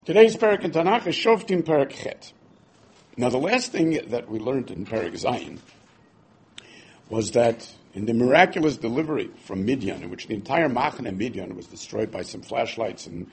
Today's parak in Tanakh is Shoftim Parak Chet. Now, the last thing that we learned in Parak Zayin was that in the miraculous delivery from Midian, in which the entire Machane Midian was destroyed by some flashlights and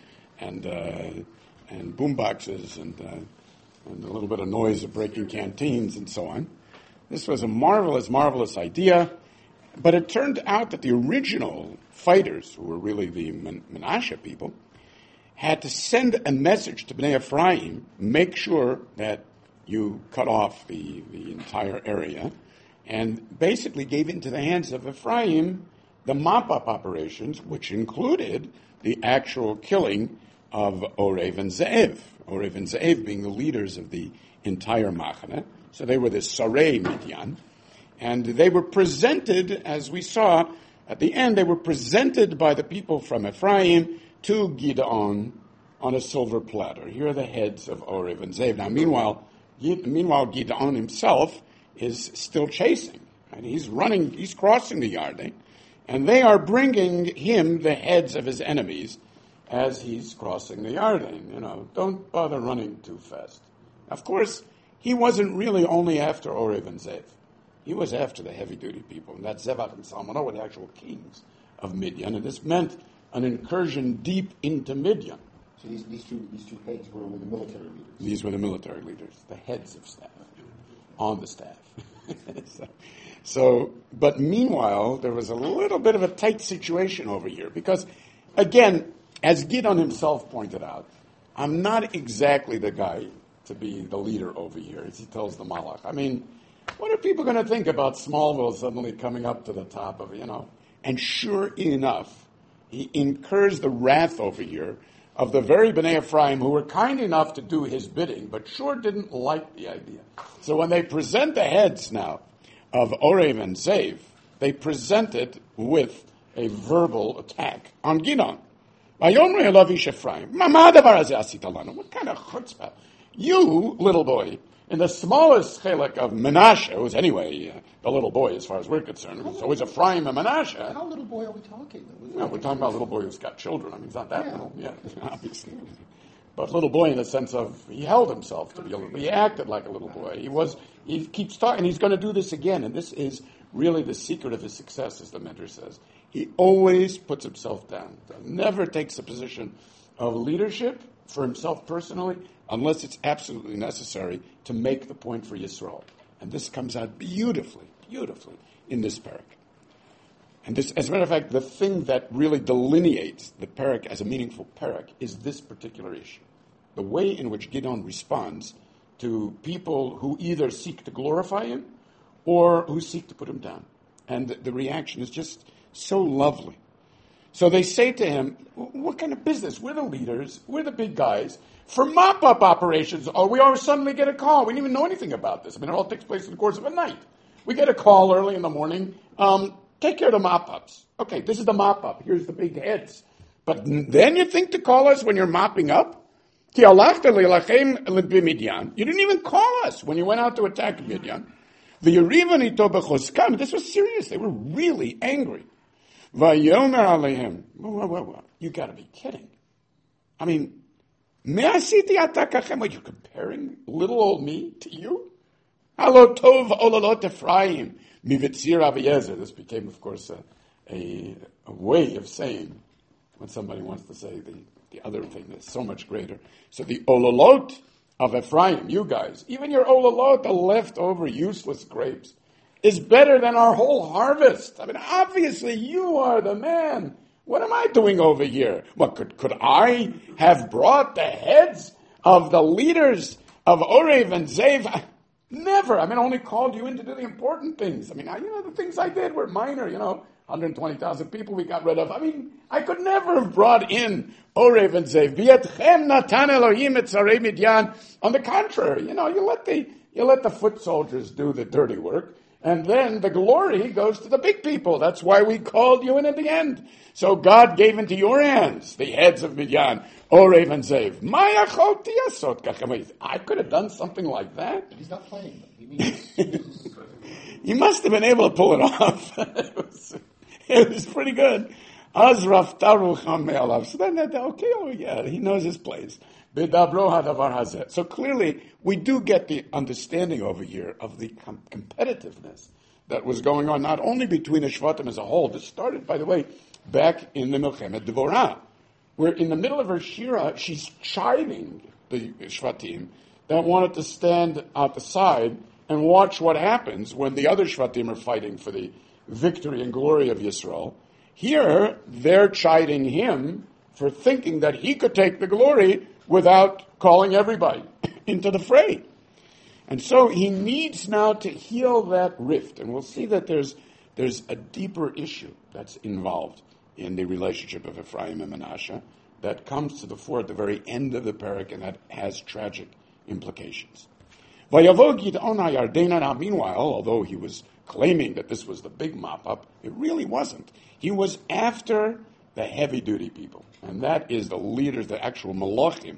boom boxes and a little bit of noise of breaking canteens and so on. This was a marvelous, marvelous idea, but it turned out that the original fighters, who were really the Menashe people, had to send a message to Bnei Ephraim, make sure that you cut off the entire area, and basically gave into the hands of Ephraim the mop-up operations, which included the actual killing of Orev and Ze'ev. Orev and Ze'ev being the leaders of the entire Machane. So they were the Sarei Midian. And they were presented, as we saw at the end, they were presented by the people from Ephraim to Gideon on a silver platter. Here are the heads of Orev and Ze'ev. Now, meanwhile, Gideon himself is still chasing. Right? He's running, he's crossing the Yarden, and they are bringing him the heads of his enemies as he's crossing the Yarden. Don't bother running too fast. Of course, he wasn't really only after Orev and Ze'ev. He was after the heavy-duty people, and that's Zebach and Salmona were the actual kings of Midian, and this meant an incursion deep into Midian. So these two heads were the military leaders. These were the military leaders, the heads of staff, on the staff. But meanwhile, there was a little bit of a tight situation over here, because, again, as Gideon himself pointed out, I'm not exactly the guy to be the leader over here, as he tells the Malach. I mean, what are people going to think about Smallville suddenly coming up to the top of, And sure enough, he incurs the wrath over here of the very Bnei Ephraim who were kind enough to do his bidding, but sure didn't like the idea. So when they present the heads now of Orev and Ze'ev, they present it with a verbal attack on Gideon. What kind of chutzpah? You, little boy, in the smallest chelek of Menashe, who's anyway the little boy as far as we're concerned, it's always Ephraim and Menashe. How little boy are we talking? No, we're talking about a little boy who's got children. I mean, he's not that little, obviously. But little boy in the sense of he held himself to be a little boy. He acted like a little boy. He keeps talking, and he's going to do this again. And this is really the secret of his success, as the mentor says. He always puts himself down. Never takes a position of leadership for himself personally, unless it's absolutely necessary to make the point for Yisrael. And this comes out beautifully in this parak. And this, as a matter of fact, the thing that really delineates the parak as a meaningful parak is this particular issue. The way in which Gideon responds to people who either seek to glorify him or who seek to put him down. And the reaction is just so lovely. So they say to him, what kind of business? We're the leaders. We're the big guys. For mop-up operations, we always suddenly get a call. We didn't even know anything about this. I mean, it all takes place in the course of a night. We get a call early in the morning. Take care of the mop-ups. Okay, this is the mop-up. Here's the big heads. But then you think to call us when you're mopping up? You didn't even call us when you went out to attack Midian. This was serious. They were really angry. You got to be kidding. I mean, are you comparing little old me to you? Halo tov olalot Ephraim mivitzir Aviezer. This became, of course, a way of saying when somebody wants to say the other thing that's so much greater. So the olalot of Ephraim, you guys, even your olalot, the leftover useless grapes, is better than our whole harvest. I mean, obviously, you are the man. What am I doing over here? What, could I have brought the heads of the leaders of Orev and Ze'ev? Never. I mean, I only called you in to do the important things. I mean, the things I did were minor, 120,000 people we got rid of. I mean, I could never have brought in Orev and Ze'ev. V'yetchem natan Elohim et zarei Midian. On the contrary, you let the foot soldiers do the dirty work. And then the glory goes to the big people. That's why we called you in at the end. So God gave into your hands the heads of Midian, Orev and Ze'ev. I could have done something like that. He's not playing them. He must have been able to pull it off. It was pretty good. So then, okay, he knows his place. B'dabro hadavar hazeh. So clearly, we do get the understanding over here of the competitiveness that was going on, not only between the Shvatim as a whole. This started, by the way, back in the Milchemet Devorah, where in the middle of her Shira, she's chiding the Shvatim that wanted to stand at the side and watch what happens when the other Shvatim are fighting for the victory and glory of Yisrael. Here, they're chiding him for thinking that he could take the glory without calling everybody into the fray. And so he needs now to heal that rift. And we'll see that there's a deeper issue that's involved in the relationship of Ephraim and Manasseh that comes to the fore at the very end of the parak, and that has tragic implications. Vayavo Gid'on HaYardena. Meanwhile, although he was claiming that this was the big mop-up, it really wasn't. He was after the heavy-duty people, and that is the leaders, the actual malachim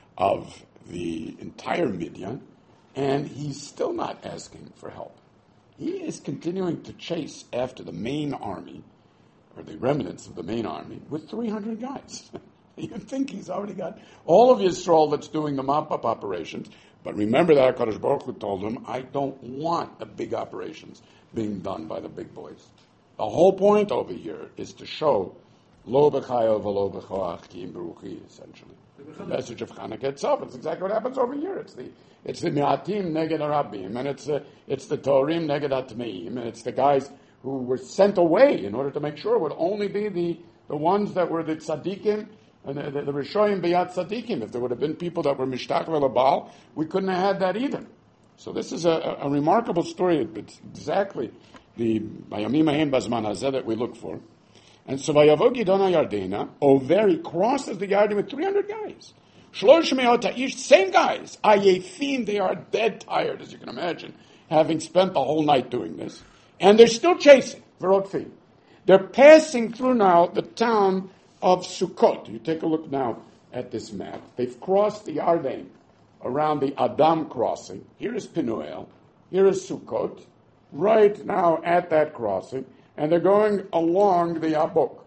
of the entire Midian, and he's still not asking for help. He is continuing to chase after the main army, or the remnants of the main army, with 300 guys. You think he's already got all of Yisrael that's doing the mop-up operations, but remember that HaKadosh Baruch Hu told him, I don't want the big operations being done by the big boys. The whole point over here is to show Lo b'chayo v'lo b'choach ki im beruchi, essentially. The message of Hanukkah itself. It's exactly what happens over here. It's the Mi'atim neged Arabim, and it's the Torim neged Atmeim, and it's the guys who were sent away in order to make sure it would only be the ones that were the tzaddikim, and the Rishoyim b'yat tzaddikim. If there would have been people that were mishtach v'labal, we couldn't have had that either. So this is a remarkable story. It's exactly the Bayamim Haim Bazman Hazeh that we look for. And so Vayavo Gid'on HaYardena, Over, he crosses the Yarden with 300 guys. Shlosh me'ot ha'ish, same guys. Ayefim, they are dead tired, as you can imagine, having spent the whole night doing this. And they're still chasing, Verotfi. They're passing through now the town of Sukkot. You take a look now at this map. They've crossed the Yarden around the Adam crossing. Here is Pinuel. Here is Sukkot. Right now at that crossing. And they're going along the Yabok.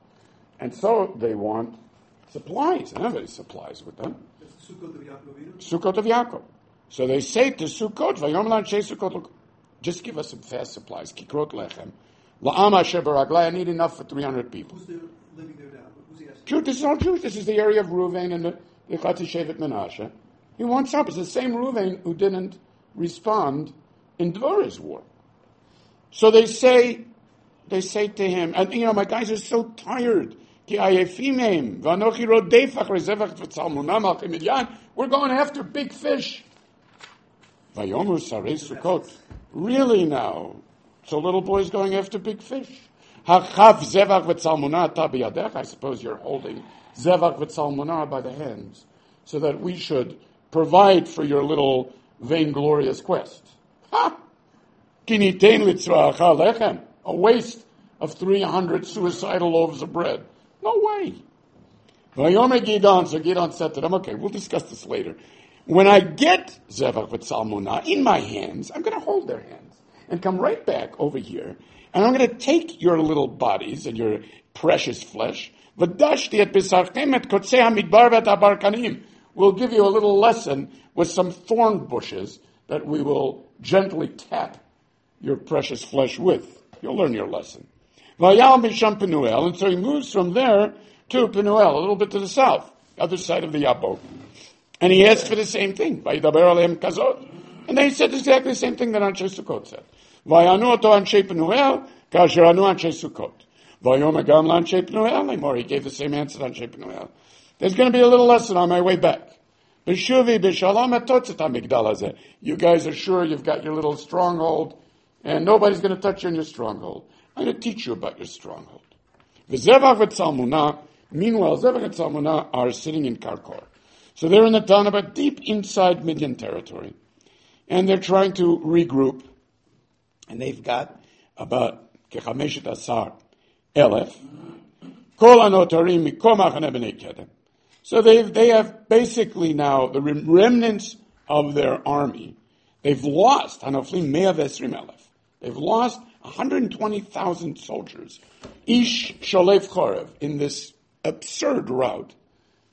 And so they want supplies. They don't have any supplies with them. Sukkot of Yaakov. So they say to Sukkot, Vayom L'Anshei Sukkot, just give us some fast supplies. Kikrot lechem. La'am asher baraglai, I need enough for 300 people. Who's living there now? Who's he asking? Jews, this is all Jews. This is the area of Reuven and the Chatzi Shevet Menashe. He wants help. It's the same Reuven who didn't respond in Dvorah's war. So they say to him, and my guys are so tired. We're going after big fish. Really now? So little boy's going after big fish. I suppose you're holding Zevach v'Tzalmunah by the hands so that we should provide for your little vainglorious quest. Ha! A waste of 300 suicidal loaves of bread. No way. So Gidon said to them, okay, we'll discuss this later. When I get Zevach v'Tzalmunah in my hands, I'm going to hold their hands and come right back over here, and I'm going to take your little bodies and your precious flesh. We'll give you a little lesson with some thorn bushes that we will gently tap your precious flesh with. You'll learn your lesson. And so he moves from there to Penuel, a little bit to the south, other side of the Yabok. And he asked for the same thing. And they said exactly the same thing that Anshe Sukkot said. He gave the same answer to Anshe Penuel. There's going to be a little lesson on my way back. You guys are sure you've got your little stronghold, and nobody's going to touch you in your stronghold. I'm going to teach you about your stronghold. Zevach v'Tzalmunah, meanwhile, Zevach and Tzalmunah are sitting in Karkor. So they're in the town about deep inside Midian territory. And they're trying to regroup. And they've got about Kechameshet Asar Elef. Kol Anotarim Mikol Machane B'nei Kedem. So they have basically now the remnants of their army. They've lost, Hanoflim Mea V'Esrim Elef. They've lost 120,000 soldiers. Ish Sholef Chorev in this absurd rout.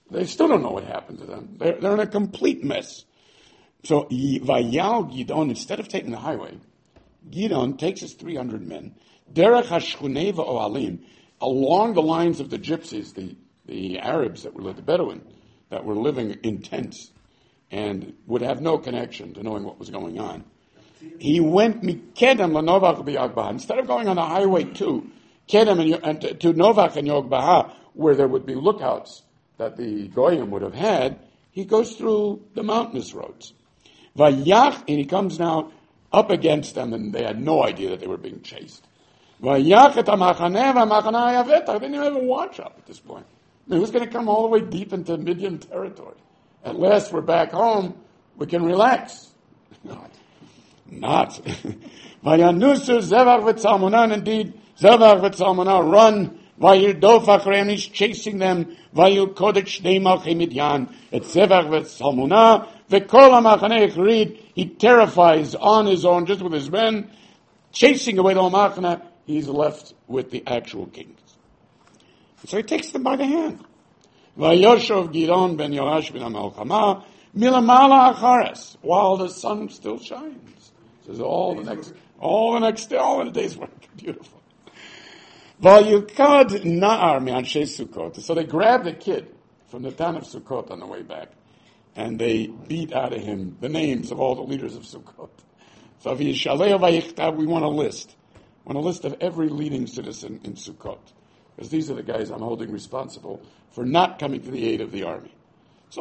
They still don't know what happened to them. They're in a complete mess. So, Vayal Gidon, instead of taking the highway, Gidon takes his 300 men, Derech HaShchunei V'Ohalim, along the lines of the gypsies, the Arabs that were the Bedouin, that were living in tents and would have no connection to knowing what was going on. He went Mikedem LaNovach B'Yogbaha. Instead of going on the highway to Kedem and to Novach and Yogbaha, where there would be lookouts that the Goyim would have had, he goes through the mountainous roads. Vayach, and he comes now up against them, and they had no idea that they were being chased. Vayach et HaMachaneh v'Machaneh Yavetach. They didn't even watch up at this point. I mean, who's going to come all the way deep into Midian territory? At last, we're back home. We can relax. Not. Vayanusu Zevach v'Tzalmunah. Indeed, Zevach v'Tzalmunah run. Vayirdof achreim, he's chasing them. Vayil Kodesh Shnei Malchei Midyan. Et Zevach v'Tzalmunah. V'Kol HaMachaneh Read. He terrifies on his own, just with his men, chasing away the Machaneh. He's left with the actual kings. So he takes them by the hand. Vayoshev Gidon ben Yoash ben HaMelchama milamala achares, while the sun still shines. Says all the days were beautiful. Vayukad na'ar me'anshe Sukkot. So they grabbed the kid from the town of Sukkot on the way back, and they beat out of him the names of all the leaders of Sukkot. So we want a list. Of every leading citizen in Sukkot. Because these are the guys I'm holding responsible for not coming to the aid of the army. So,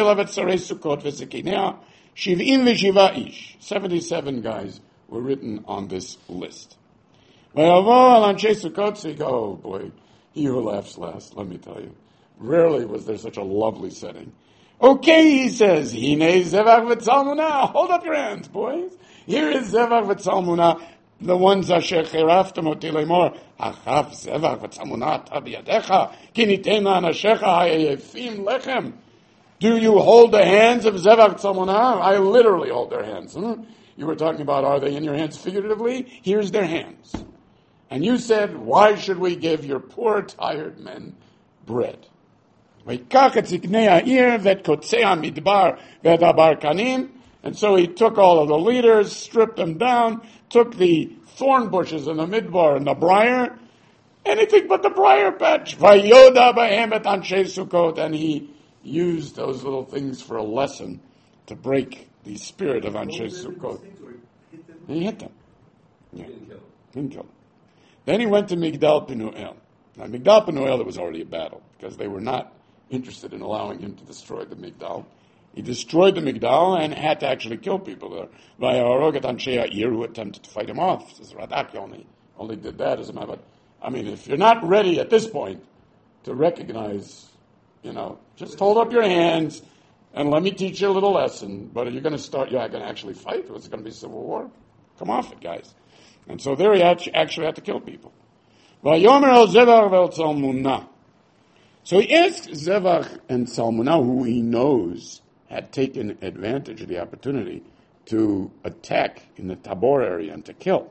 77 guys were written on this list. Oh boy, he who laughs last, let me tell you. Rarely was there such a lovely setting. Okay, he says, Hine Zevach v'Tzalmunah. Hold up your hands, boys. Here is Zevach v'Tzalmunah. The ones asher cheraftem oti lemor, achaf zevach v'tzalmunah tabiyadecha, ki nitem la'anashecha ha'yefim lechem. Do you hold the hands of Zevach v'tzalmunah? I literally hold their hands. You were talking about, are they in your hands figuratively? Here's their hands. And you said, why should we give your poor, tired men bread? V'yikach et ziknei ha'ir v'et kotzei ha'midbar v'et ha'barkanim. And so he took all of the leaders, stripped them down, took the thorn bushes and the midbar and the briar, anything but the briar patch. Vayoda b'hem et anshe Sukkot, and he used those little things for a lesson to break the spirit of anshe Sukkot. He hit them. Yeah. Didn't kill them. Then he went to Migdal Penuel. Now, Migdal Penuel, it was already a battle because they were not interested in allowing him to destroy the Migdal. He destroyed the Migdal and had to actually kill people there. Vayaroget Anshe Ha'ir, who attempted to fight him off. Says Radak only did that as a matter. But I mean, if you're not ready at this point to recognize, just hold up your hands and let me teach you a little lesson. But you're going to actually fight? It's going to be civil war. Come off it, guys. And so there he actually had to kill people. Vayomer el Zevach vel Tzalmunah. So he asks Zevach and Tzalmunah, who he knows had taken advantage of the opportunity to attack in the Tabor area and to kill.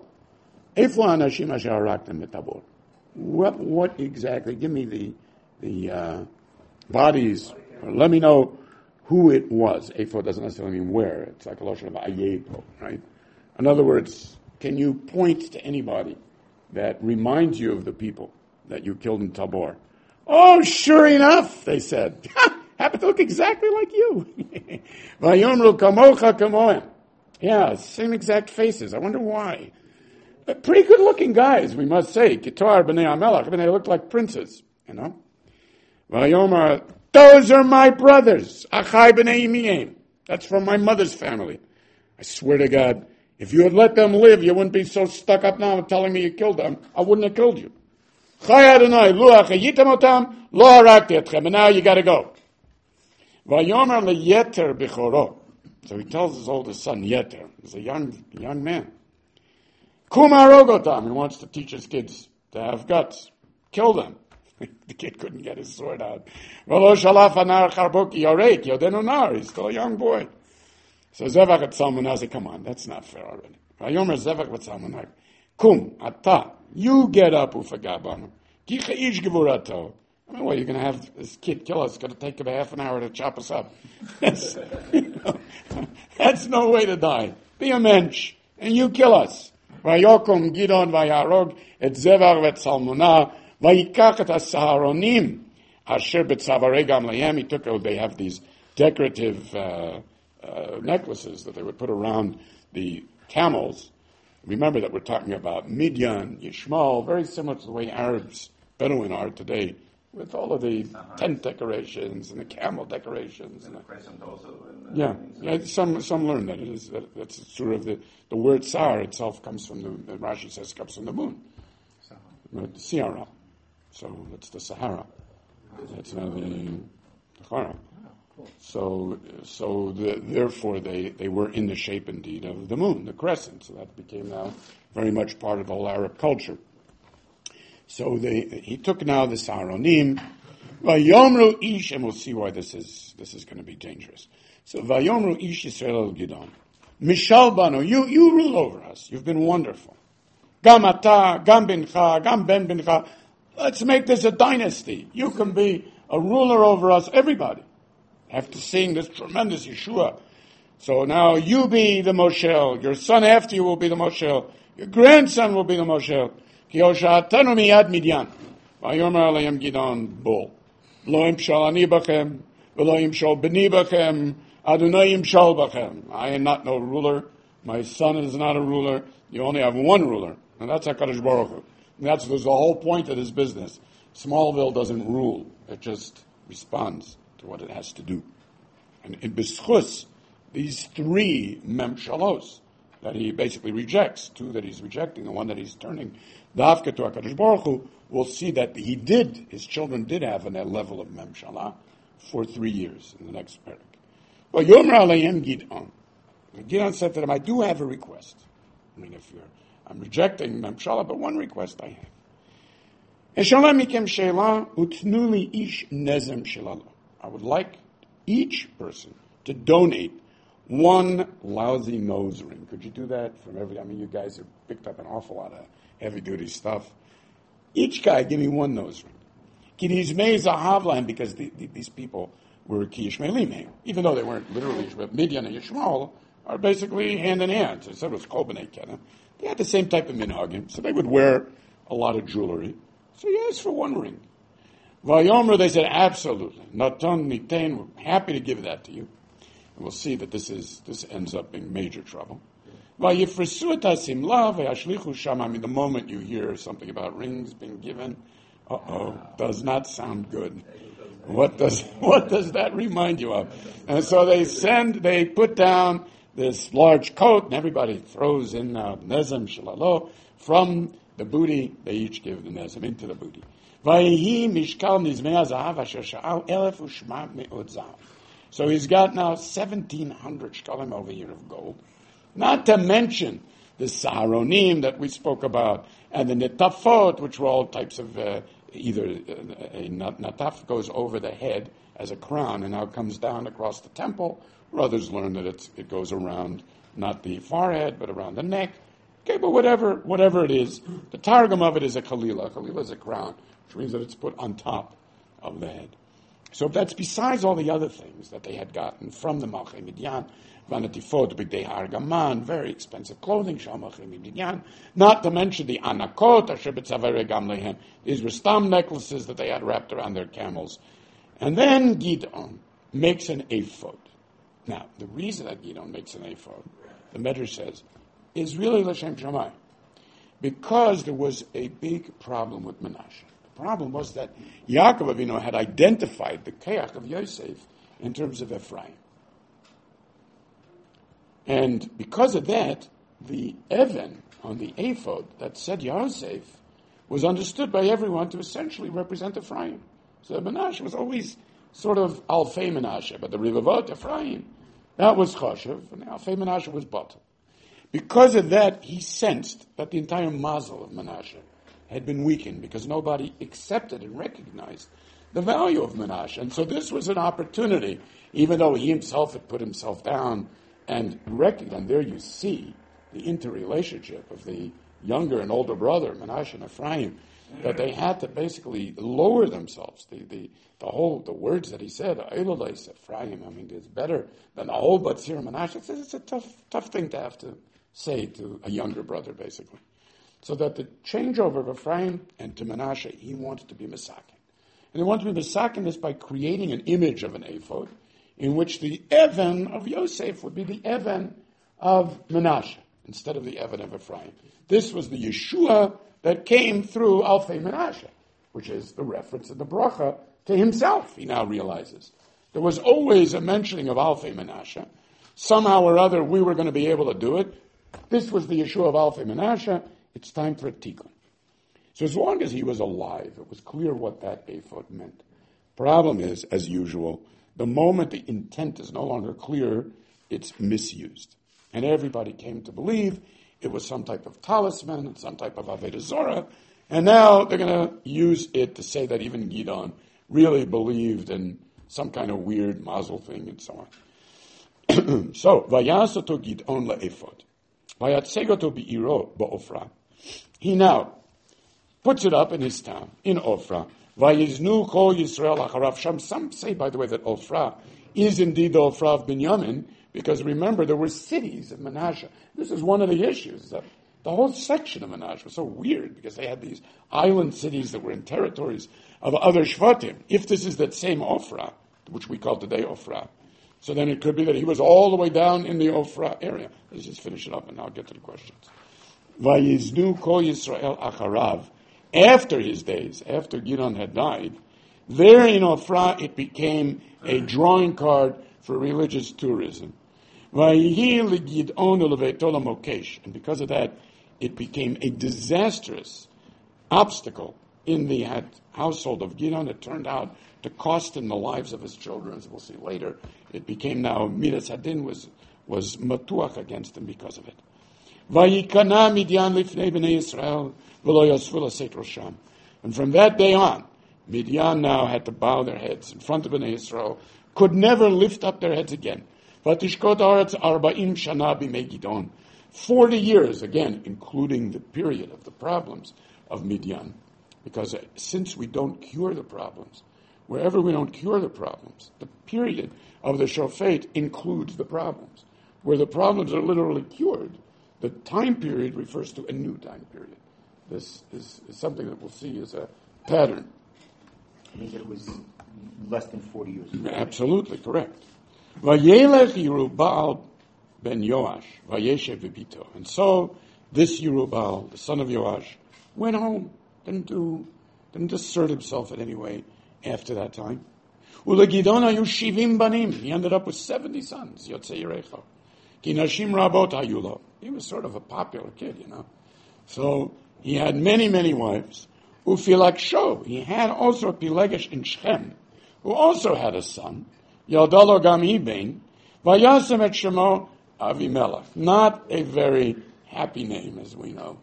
What exactly? Give me the bodies. Or let me know who it was. Ephod doesn't necessarily mean where. It's like a lotion of ayepo, right? In other words, can you point to anybody that reminds you of the people that you killed in Tabor? Oh, sure enough, they said. Happen to look exactly like you. Vayomru kamocha kamohem. Yeah, same exact faces. I wonder why. But pretty good looking guys, we must say. Ketor b'nei Hamelach. They look like princes, Vayomar, those are my brothers. Achai b'nei Yimiem. That's from my mother's family. I swear to God, if you had let them live, you wouldn't be so stuck up now telling me you killed them. I wouldn't have killed you. Chai Adonai, lu achayitem otam, lo harakti etchem. And now you got to go. Vayomer leYeter b'choro. So he tells his oldest son, Yeter. He's a young man. Kum harogotam. He wants to teach his kids to have guts. Kill them. The kid couldn't get his sword out. V'lo shalaf anar charboki yorek yodenu nar. He's still a young boy. So Zevach et Tzalmunah said, come on, that's not fair already. Vayomer Zevach et Tzalmunah. Kum, ata. You get up, ufagabanu. Kicha ish gevurato. I mean, well, you're going to have this kid kill us. It's going to take him a half an hour to chop us up. That's, that's no way to die. Be a mensch, and you kill us. Vayokom Gidon vayarog et zevar vet salmona vayikach et hasaharonim asher betzavarei gam lehem. He took. They have these decorative necklaces that they would put around the camels. Remember that we're talking about Midian, Yishmael, very similar to the way Arabs, Bedouin are today, with all of the tent decorations and the camel decorations. And the crescent also. Yeah. Some learn that it is that's sort of the word Sahar itself comes from the Rashi says comes from the moon, Sahara. So that's the Sahara. That's now the Sahara. So therefore they were in the shape indeed of the moon, the crescent. So that became now very much part of all Arab culture. So he took now the Saharonim, Vayomru Ish, and we'll see why this is going to be dangerous. So Vayomru Ish Yisrael Gidon, Mishal Banu, you rule over us. You've been wonderful. Gam Ata, Gam Bincha, Gam Ben Bincha. Let's make this a dynasty. You can be a ruler over us, everybody. After seeing this tremendous Yeshua. So now you be the Moshel. Your son after you will be the Moshel. Your grandson will be the Moshel. Ki hoshatanu miyad Midian. Vayomer alayim Gidon Bull. Lo yimshal ani bachem. V'lo yimshal b'ni bachem. Adonai yimshal bachem. I am not no ruler. My son is not a ruler. You only have one ruler. And that's HaKadosh Baruch Hu. That's the whole point of this business. Smallville doesn't rule. It just responds to what it has to do. And in B'schus, these three memshalos that he basically rejects, two that he's rejecting, the one that he's turning Dafka to HaKadosh Baruch Hu, we'll see that his children did have a level of memshalah for 3 years in the next parak. But Yomer Alayim Gidon. Gidon said to them, I do have a request. I mean, I'm rejecting memshalah, but one request I have. I would like each person to donate one lousy nose ring. Could you do that you guys have picked up an awful lot of heavy-duty stuff. Each guy, give me one nose ring. Because these people were ki Yishmaelim, even though they weren't literally, but Midian and Yishmael are basically hand in hand. So it was Kol B'nai Kedah. They had the same type of minhagim, so they would wear a lot of jewelry. So he asked for one ring. Vayomer, they said, absolutely. Natan Nitain, we're happy to give that to you. And we'll see that this ends up being major trouble. Vayifresu et hasimla vayashlichu sham. I mean, the moment you hear something about rings being given, does not sound good. What does that remind you of? And so they put down this large coat, and everybody throws in nezem shalalo from the booty. They each give the nezem into the booty. So he's got now 1,700 shkalim over here of gold. Not to mention the saharonim that we spoke about, and the netafot, which were all types of either a nataf goes over the head as a crown and now comes down across the temple, or others learn that it goes around not the forehead but around the neck. Okay, but whatever it is, the targum of it is a kalila. Kalila is a crown, which means that it's put on top of the head. So that's besides all the other things that they had gotten from the Malchei Midian, Vanatifot, Bigdei Hargaman, very expensive clothing, Shal Malchei Midian, not to mention the Anakot, Asher B'Tzavarei Gam Lehem. These were stam necklaces that they had wrapped around their camels. And then Gidon makes an ephod. Now, the reason that Gidon makes an ephod, the Medrash says, is really L'Shem Shammai. Because there was a big problem with Menashe. The problem was that Yaakov Avinu had identified the Keach of Yosef in terms of Ephraim. And because of that, the Even on the ephod that said Yosef was understood by everyone to essentially represent Ephraim. So Menashe was always sort of Alfei Menashe, but the Rivavot Ephraim, that was Choshev, and Alfei Menashe was Batel. Because of that, he sensed that the entire mazel of Menashe had been weakened because nobody accepted and recognized the value of Menashe. And so this was an opportunity, even though he himself had put himself down and recognized. And there you see the interrelationship of the younger and older brother, Menashe and Ephraim. that they had to basically lower themselves. The words that he said, Eilolais Ephraim, I mean, it's better than the whole Batzir Menashe. It's a tough thing to have to say to a younger brother, basically. So that the changeover of Ephraim and to Menashe, he wanted to be Misakin. And he wanted to be Misakin this by creating an image of an ephod, in which the Evan of Yosef would be the Evan of Menashe, instead of the Evan of Ephraim. This was the Yeshua that came through Alfei Menashe, which is the reference in the bracha to himself, he now realizes. There was always a mentioning of Alfei Menashe. Somehow or other, we were going to be able to do it. This was the Yeshua of Alfei Menashe. It's time for a tikkun. So as long as he was alive, it was clear what that ephod meant. Problem is, as usual, the moment the intent is no longer clear, it's misused. And everybody came to believe it was some type of talisman, some type of Avodah Zorah, and now they're going to use it to say that even Gidon really believed in some kind of weird mazel thing and so on. So, Vayasato Gidon la'ephod. Vayatsegoto bi'iro ba'ofra. He now puts it up in his town, in Ofra. Vayiznu kol Yisrael acharav sham. Some say, by the way, that Ofra is indeed the Ofra of Binyamin, because remember, there were cities of Menashe. This is one of the issues. That the whole section of Menashe was so weird, because they had these island cities that were in territories of other Shvatim. If this is that same Ofra, which we call today Ofra, so then it could be that he was all the way down in the Ofra area. Let's just finish it up, and I'll get to the questions. Vayiznu kol Yisrael acharav. After his days, after Gidon had died, there in Ofra it became a drawing card for religious tourism. And because of that, it became a disastrous obstacle in the household of Gidon. It turned out to cost him the lives of his children, as we'll see later. It became now, Midas Hadin was matuach against him because of it. Vayikana Midian lifnei b'nei Yisrael v'lo yosvu l'seit rosham. And from that day on, Midian now had to bow their heads in front of b'nei Yisrael, could never lift up their heads again. Vatishkot haaretz 40 shana b'mei Gidon. 40 years, again, including the period of the problems of Midian. Because since we don't cure the problems, wherever we don't cure the problems, the period of the Shofet includes the problems. Where the problems are literally cured, the time period refers to a new time period. This is something that we'll see as a pattern. I mean, it was less than 40 years ago. Absolutely correct. Vayelech Yerubal ben Yoash, vayeshev v'bito. And so this Yerubal, the son of Yoash, went home. Didn't assert himself in any way after that time. Ulegidon hayu shivim banim. He ended up with 70 sons. Yotzei Yerecha. Ki nashim rabot hayu lo. He was sort of a popular kid, you know. So he had many, many wives. Ufilaksho. He had also Pilegesh in Shechem, who also had a son. Yaldalo gam ibein. Vayasem et shemo Avimelech. Not a very happy name, as we know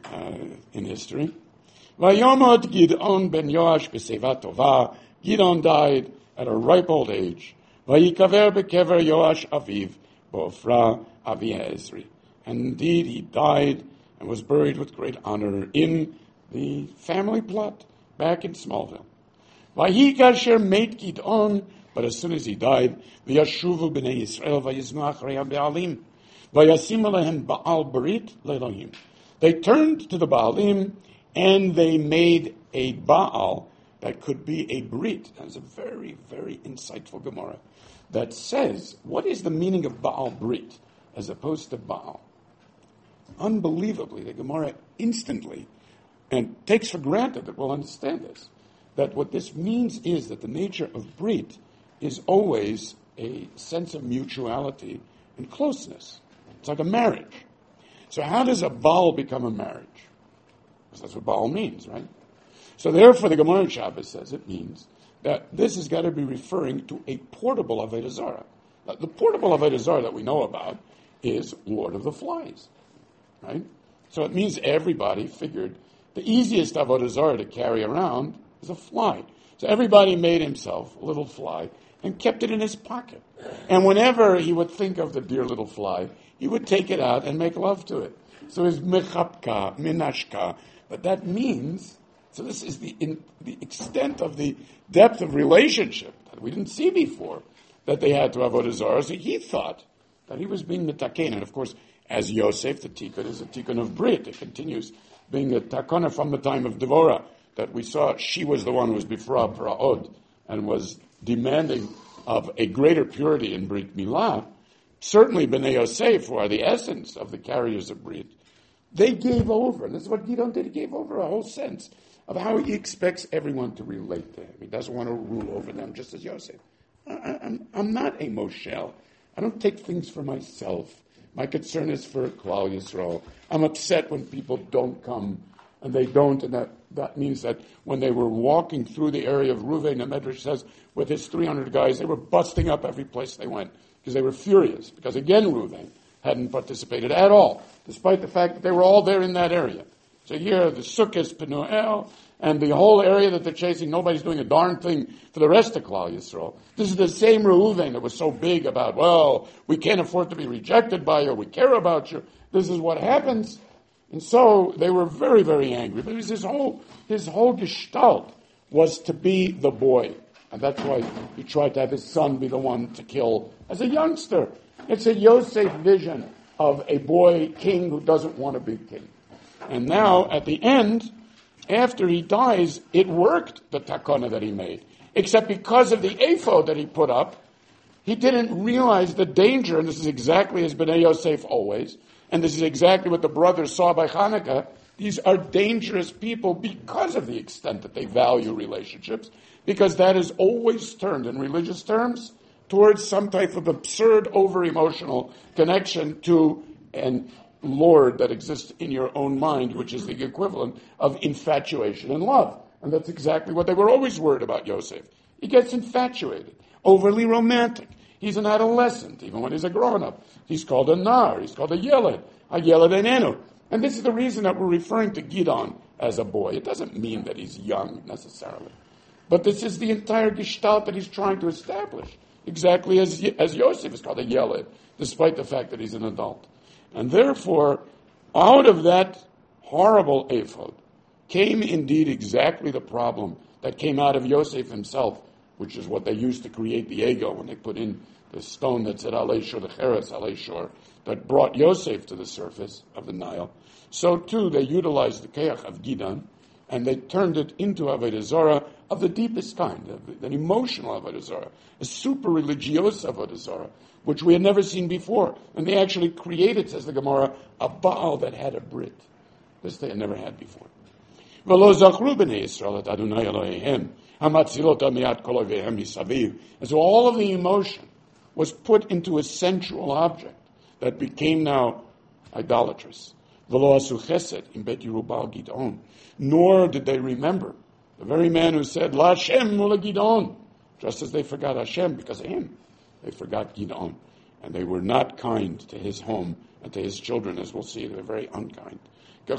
in history. Vayomot Gidon ben Yoash b'seiva tova. Gidon died at a ripe old age. Vayikaver bekever Yoash aviv b'ofra avi ha'ezri. And indeed, he died and was buried with great honor in the family plot back in Smallville. Vahi kasher meit Gidon, but as soon as he died, v'yashuvu b'nei Yisrael v'yiznu achrei ha'be'alim v'yasim alehem ba'al berit le'elohim. They turned to the Baalim and they made a Baal that could be a Brit. That's a very, very insightful Gemara that says, what is the meaning of Baal Brit as opposed to Baal? Unbelievably, the Gemara instantly, and takes for granted that we'll understand this, that what this means is that the nature of Brit is always a sense of mutuality and closeness. It's like a marriage. So how does a Baal become a marriage? Because that's what Baal means, right? So therefore, the Gemara in Shabbos says it means that this has got to be referring to a portable Avodah Zarah. The portable Avodah Zarah that we know about is Lord of the Flies, right? So it means everybody figured the easiest Avodah Zarah to carry around is a fly. So everybody made himself a little fly and kept it in his pocket. And whenever he would think of the dear little fly, he would take it out and make love to it. So it's mechapka, minashka. But that means So this is the extent of the depth of relationship that we didn't see before that they had to Avodah Zarah. So he thought that he was being mitaken. And of course, as Yosef, the tikkun is a tikkun of Brit. It continues being a takana from the time of Devorah, that we saw she was the one who was befra Pra'od and was demanding of a greater purity in Brit Milah. Certainly Bnei Yosef, who are the essence of the carriers of Brit, they gave over. And this is what Gidon did. He gave over a whole sense of how he expects everyone to relate to him. He doesn't want to rule over them, just as Yosef. I'm not a Moshel. I don't take things for myself. My concern is for Klal Yisrael. I'm upset when people don't come, and they don't, and that means that when they were walking through the area of Ruvain, the Medrash says, with his 300 guys, they were busting up every place they went, because they were furious, because again Ruvain hadn't participated at all, despite the fact that they were all there in that area. So here, the Sukkot, Penuel, and the whole area that they're chasing, nobody's doing a darn thing for the rest of Klal Yisrael. This is the same Reuven that was so big about, well, we can't afford to be rejected by you, we care about you. This is what happens. And so they were very, very angry. But his whole gestalt was to be the boy. And that's why he tried to have his son be the one to kill as a youngster. It's a Yosef vision of a boy king who doesn't want to be king. And now, at the end, after he dies, it worked, the takana that he made. Except because of the ephod that he put up, he didn't realize the danger, and this is exactly as Bnei Yosef always, and this is exactly what the brothers saw by Hanukkah. These are dangerous people because of the extent that they value relationships, because that is always turned in religious terms towards some type of absurd, over-emotional connection to an Lord that exists in your own mind, which is the equivalent of infatuation and love. And that's exactly what they were always worried about Yosef. He gets infatuated, overly romantic. He's an adolescent, even when he's a grown-up. He's called a nar, he's called a yeled enenu. And this is the reason that we're referring to Gidon as a boy. It doesn't mean that he's young, necessarily. But this is the entire gestalt that he's trying to establish, exactly as Yosef is called a yeled, despite the fact that he's an adult. And therefore, out of that horrible ephod came indeed exactly the problem that came out of Yosef himself, which is what they used to create the ego when they put in the stone that said Alei Shor, the Cheres Alei Shor, that brought Yosef to the surface of the Nile. So too, they utilized the Keach of Gidon, and they turned it into Avodah Zarah of the deepest kind, an emotional Avodah Zarah, a super religious Avodah Zarah, which we had never seen before. And they actually created, says the Gemara, a Baal that had a Brit. This they had never had before. And so all of the emotion was put into a sensual object that became now idolatrous. Nor did they remember the very man who said, La Hashem ula Gidon, just as they forgot Hashem because of him. They forgot Gidon. And they were not kind to his home and to his children, as we'll see. They were very unkind. And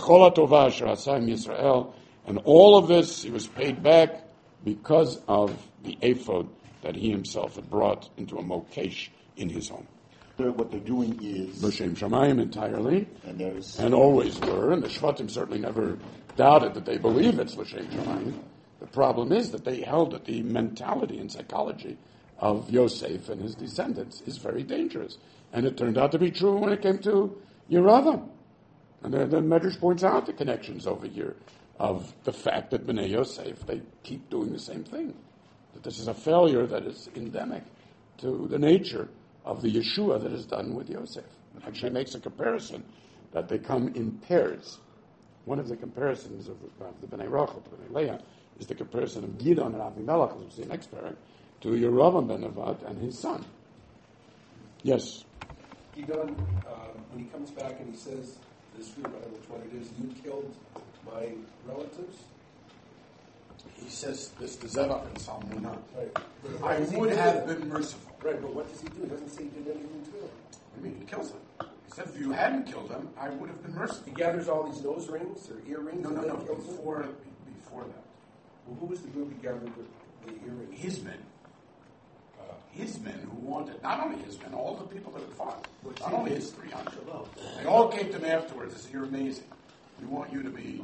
all of this, he was paid back because of the ephod that he himself had brought into a mokesh in his home. What they're doing is L'Shem Shamayim entirely, and always were, and the Shvatim certainly never doubted that they believe it's L'Shem Shamayim. The problem is that they held that the mentality and psychology of Yosef and his descendants is very dangerous. And it turned out to be true when it came to Yeravam. And the Medrash points out the connections over here of the fact that Bnei Yosef, they keep doing the same thing. That this is a failure that is endemic to the nature of the Yeshua that is done with Yosef. It actually makes a comparison that they come in pairs. One of the comparisons of the Bnei Rachel to Bnei Leah is the comparison of Gidon and Avimelech, as we'll see next parak, to Yeravam ben Nevat and his son. Yes? Gidon, when he comes back and he says, this group, I don't know which one it is, you killed my relatives? He says this to Zevach in Psalm 1. Right. I would have been merciful. Right, but what does he do? He doesn't say he did anything to him. I mean, he kills them. He said, if you hadn't killed them, I would have been merciful. He gathers all these nose rings or earrings. No, and then kills them? before that. Well, who was the group he gathered the earrings? His men. His men who wanted, not only his men, all the people that had fought, not only his 300. They all came to him afterwards and said, you're amazing. We want you to be in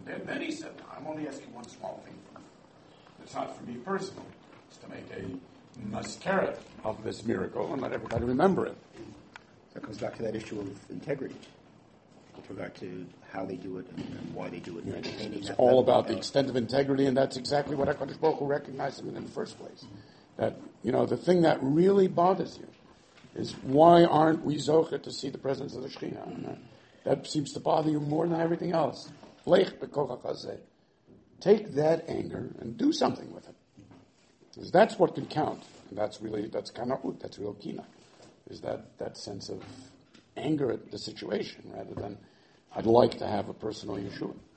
Then he said, I'm only asking one small thing from you. It's not for me personally. It's to make a mascara of this miracle and let everybody remember it. That comes back to that issue of integrity, with regard to how they do it and why they do it. It's all about the extent of integrity, and that's exactly what HaKadosh Baruch Hu recognized in the first place. That, the thing that really bothers you is why aren't we zocher to see the presence of the Shekhinah? And that seems to bother you more than everything else. Lech b'kochach hazeh. Take that anger and do something with it. Because that's what can count. And that's kana'ut, that's real kina. Is that sense of anger at the situation rather than I'd like to have a personal Yeshua.